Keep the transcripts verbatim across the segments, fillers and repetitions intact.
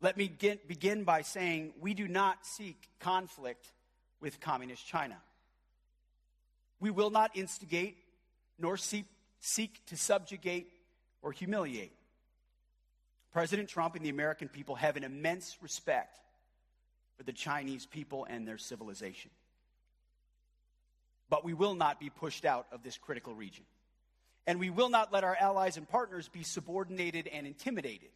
Let me get, begin by saying we do not seek conflict with Communist China. We will not instigate nor seek, seek to subjugate or humiliate. President Trump and the American people have an immense respect for the Chinese people and their civilization. But we will not be pushed out of this critical region. And we will not let our allies and partners be subordinated and intimidated.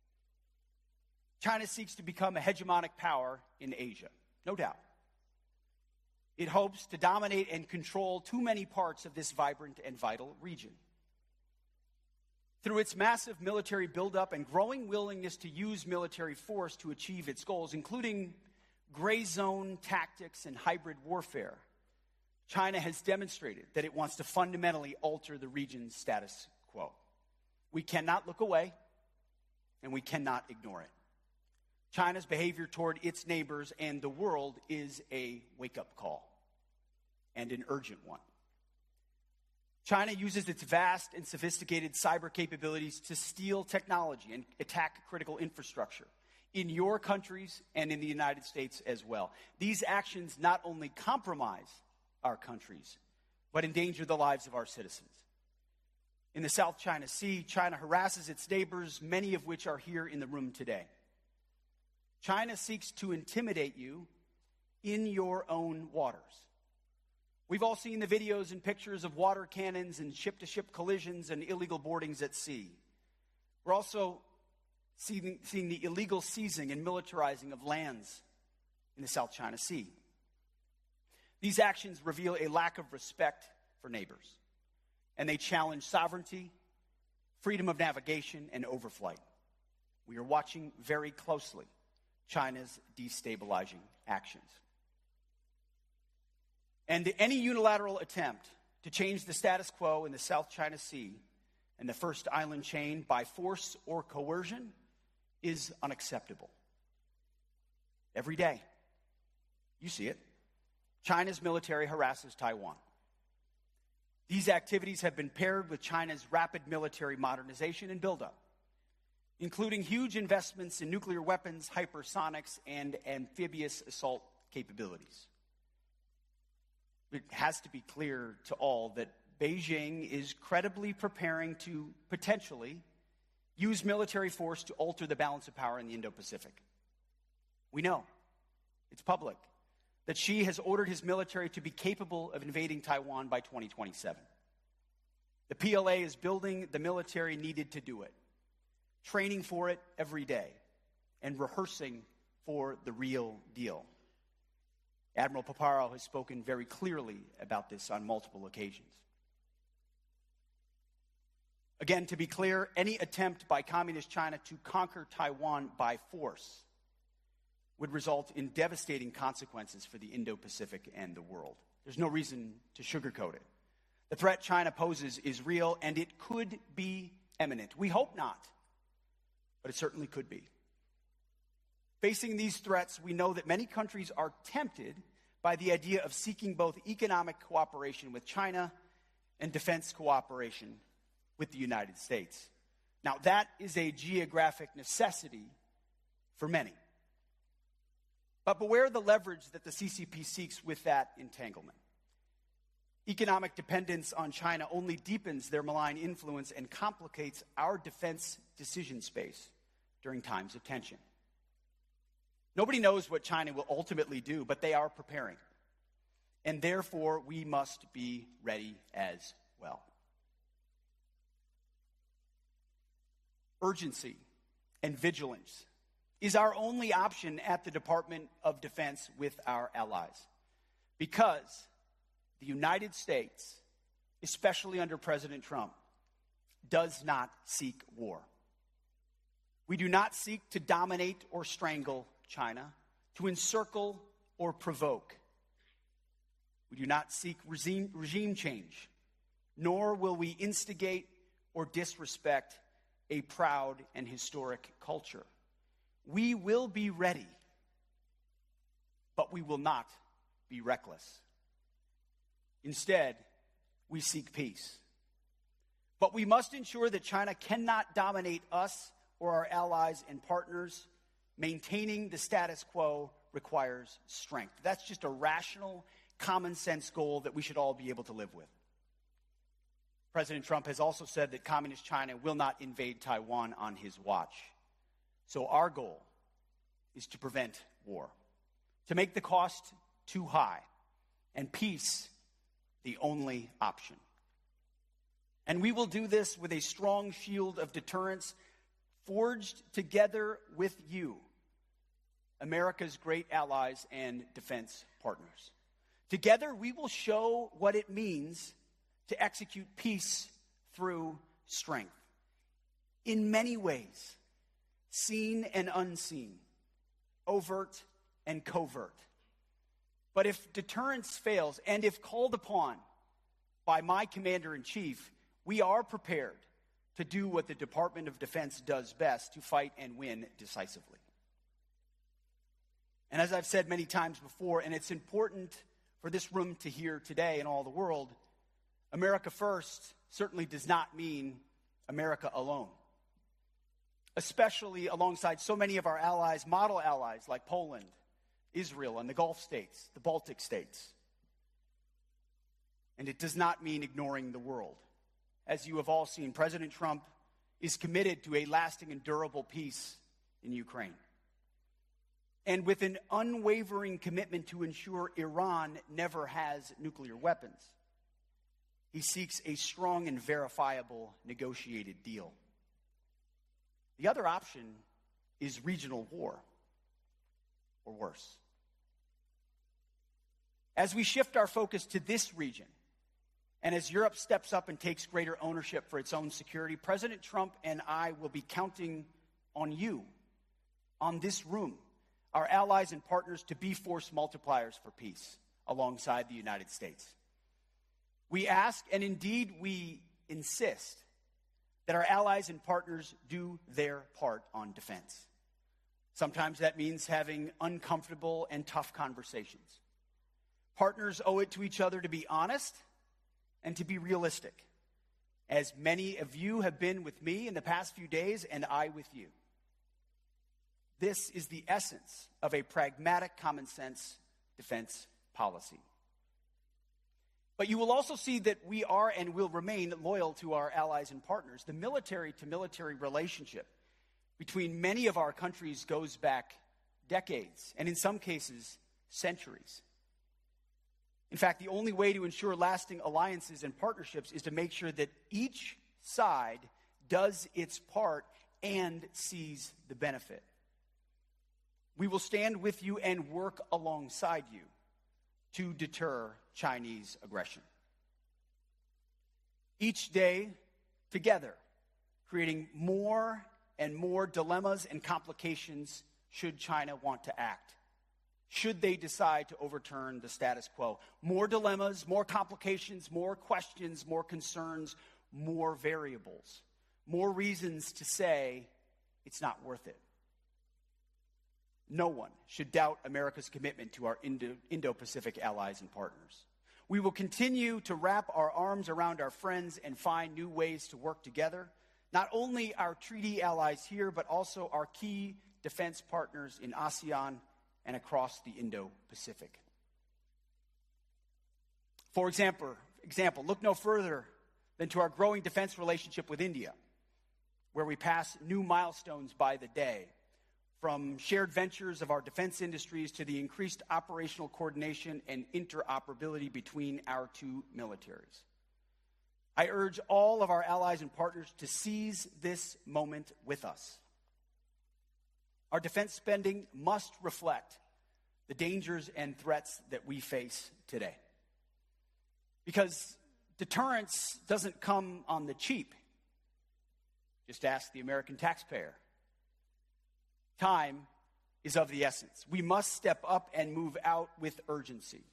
China seeks to become a hegemonic power in Asia, no doubt. It hopes to dominate and control too many parts of this vibrant and vital region. Through its massive military buildup and growing willingness to use military force to achieve its goals, including gray zone tactics and hybrid warfare, China has demonstrated that it wants to fundamentally alter the region's status quo. We cannot look away, and we cannot ignore it. China's behavior toward its neighbors and the world is a wake-up call, and an urgent one. China uses its vast and sophisticated cyber capabilities to steal technology and attack critical infrastructure in your countries and in the United States as well. These actions not only compromise our countries, but endanger the lives of our citizens. In the South China Sea, China harasses its neighbors, many of which are here in the room today. China seeks to intimidate you in your own waters. We've all seen the videos and pictures of water cannons and ship-to-ship collisions and illegal boardings at sea. We're also seeing, seeing the illegal seizing and militarizing of lands in the South China Sea. These actions reveal a lack of respect for neighbors, and they challenge sovereignty, freedom of navigation, and overflight. We are watching very closely China's destabilizing actions. And any unilateral attempt to change the status quo in the South China Sea and the First Island chain by force or coercion is unacceptable. Every day, you see it, China's military harasses Taiwan. These activities have been paired with China's rapid military modernization and buildup, including huge investments in nuclear weapons, hypersonics, and amphibious assault capabilities. It has to be clear to all that Beijing is credibly preparing to potentially use military force to alter the balance of power in the Indo-Pacific. We know, it's public, that Xi has ordered his military to be capable of invading Taiwan by twenty twenty-seven. The P L A is building the military needed to do it, training for it every day, and rehearsing for the real deal. Admiral Paparo has spoken very clearly about this on multiple occasions. Again, to be clear, any attempt by Communist China to conquer Taiwan by force would result in devastating consequences for the Indo-Pacific and the world. There's no reason to sugarcoat it. The threat China poses is real, and it could be imminent. We hope not, but it certainly could be. Facing these threats, we know that many countries are tempted by the idea of seeking both economic cooperation with China and defense cooperation with the United States. Now, that is a geographic necessity for many. But beware the leverage that the C C P seeks with that entanglement. Economic dependence on China only deepens their malign influence and complicates our defense decision space during times of tension. Nobody knows what China will ultimately do, but they are preparing. And therefore, we must be ready as well. Urgency and vigilance is our only option at the Department of Defense with our allies, because the United States, especially under President Trump, does not seek war. We do not seek to dominate or strangle China, to encircle or provoke. We do not seek regime, regime change, nor will we instigate or disrespect a proud and historic culture. We will be ready, but we will not be reckless. Instead, we seek peace. But we must ensure that China cannot dominate us or our allies and partners Maintaining the status quo requires strength. That's just a rational, common sense goal that we should all be able to live with. President Trump has also said that Communist China will not invade Taiwan on his watch. So our goal is to prevent war, to make the cost too high, and peace the only option. And we will do this with a strong shield of deterrence forged together with you, America's great allies and defense partners. Together, we will show what it means to execute peace through strength. In many ways, seen and unseen, overt and covert. But if deterrence fails, and if called upon by my commander-in-chief, we are prepared to do what the Department of Defense does best, to fight and win decisively. And as I've said many times before, and it's important for this room to hear today and all the world, America first certainly does not mean America alone. Especially alongside so many of our allies, model allies like Poland, Israel, and the Gulf states, the Baltic states. And it does not mean ignoring the world. As you have all seen, President Trump is committed to a lasting and durable peace in Ukraine. And with an unwavering commitment to ensure Iran never has nuclear weapons, he seeks a strong and verifiable negotiated deal. The other option is regional war, or worse. As we shift our focus to this region, and as Europe steps up and takes greater ownership for its own security, President Trump and I will be counting on you, on this room, our allies and partners, to be force multipliers for peace alongside the United States. We ask, and indeed we insist, that our allies and partners do their part on defense. Sometimes that means having uncomfortable and tough conversations. Partners owe it to each other to be honest and to be realistic, as many of you have been with me in the past few days, and I with you. This is the essence of a pragmatic, common-sense defense policy. But you will also see that we are and will remain loyal to our allies and partners. The military-to-military relationship between many of our countries goes back decades, and in some cases, centuries. In fact, the only way to ensure lasting alliances and partnerships is to make sure that each side does its part and sees the benefit. We will stand with you and work alongside you to deter Chinese aggression. Each day, together, creating more and more dilemmas and complications should China want to act. Should they decide to overturn the status quo. More dilemmas, more complications, more questions, more concerns, more variables, more reasons to say it's not worth it. No one should doubt America's commitment to our Indo- Indo-Pacific allies and partners. We will continue to wrap our arms around our friends and find new ways to work together, not only our treaty allies here, but also our key defense partners in ASEAN and across the Indo-Pacific. For example, example, look no further than to our growing defense relationship with India, where we pass new milestones by the day, from shared ventures of our defense industries to the increased operational coordination and interoperability between our two militaries. I urge all of our allies and partners to seize this moment with us. Our defense spending must reflect the dangers and threats that we face today. Because deterrence doesn't come on the cheap. Just ask the American taxpayer. Time is of the essence. We must step up and move out with urgency.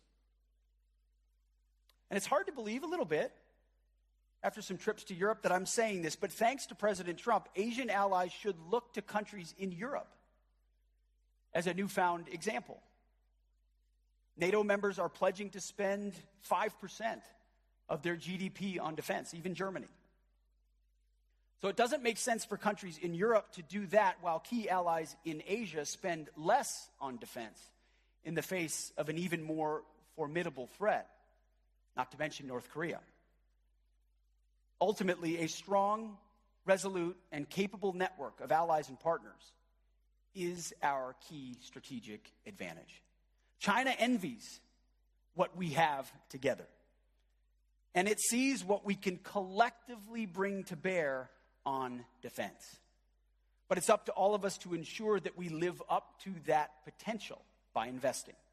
And it's hard to believe a little bit, after some trips to Europe, that I'm saying this, but thanks to President Trump, Asian allies should look to countries in Europe as a newfound example. NATO members are pledging to spend five percent of their G D P on defense, even Germany. So it doesn't make sense for countries in Europe to do that while key allies in Asia spend less on defense in the face of an even more formidable threat, not to mention North Korea. Ultimately, a strong, resolute, and capable network of allies and partners is our key strategic advantage. China envies what we have together, and it sees what we can collectively bring to bear on defense. But it's up to all of us to ensure that we live up to that potential by investing.